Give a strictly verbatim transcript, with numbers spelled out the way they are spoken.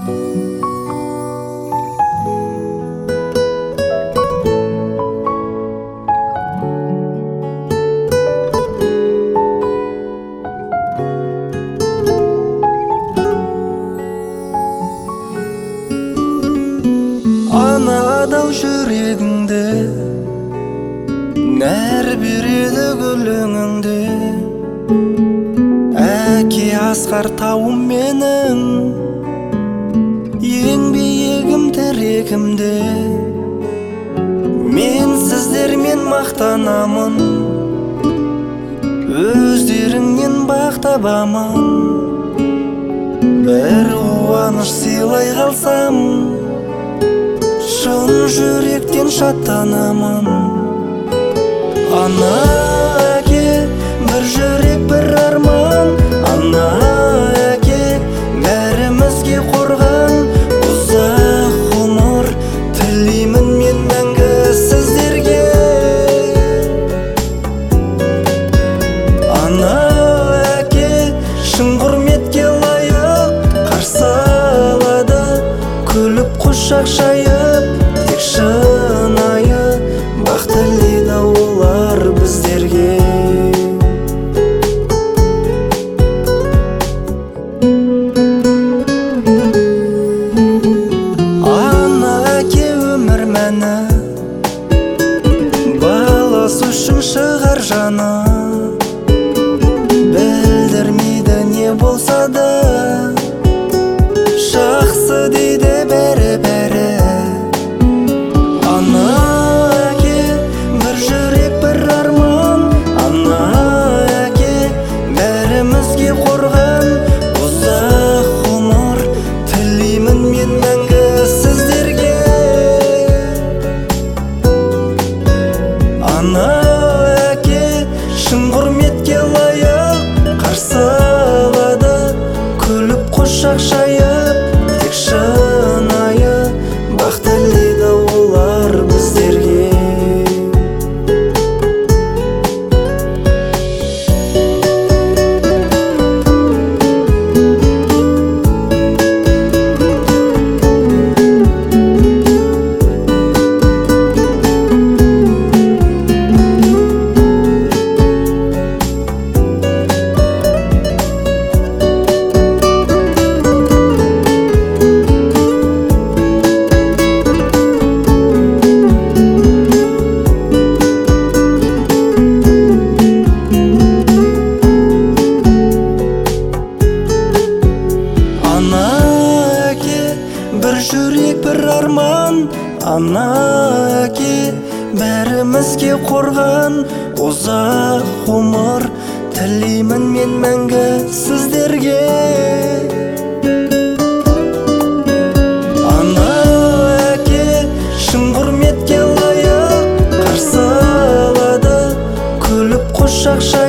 Ана адал жүрегіңде нәр береді гүліңіңде. Әке асқар тауым менің, ең биігім тірегімде. Мен сіздермен мақтанамын, өздеріңнен бақ табамын. Бір қуаныш сыйлай қалсам, шын жүректен шаттанамын. Ана әке, бір жүрек бір арман. Ана әке, бәрімізге қорған. Ұзақ ғұмыр тілеймін мен мәңгі сіздерге. Ана әке, шын құрметке лайық қарсы алады, күліп құшақ жайып. Тек шынайы бақ тілейді олар біздерге. Ана әке өмір мәні, баласы үшін шығар жаны. Білдірмейді не болса да, жақсы дейді бәрі-бәрі. Ана әке, бір жүрек бір арман. Ана әке, бәрімізге қорған. Ұзақ ғұмыр тілеймін мен мәңгі сіздерге. Ана әке, шын құрметке лайық қарсы алады, күліп құшақ жайып. Тек шынайы бақ тілейді олар біздерге. Ана әке, бір жүрек бір арман. Ана әке, бәрімізге қорған. Ұзақ ғұмыр тілеймін мен мәңгі сіздерге. Ана әке, шын құрметке лайық қарсы алады, күліп құшақ жайып.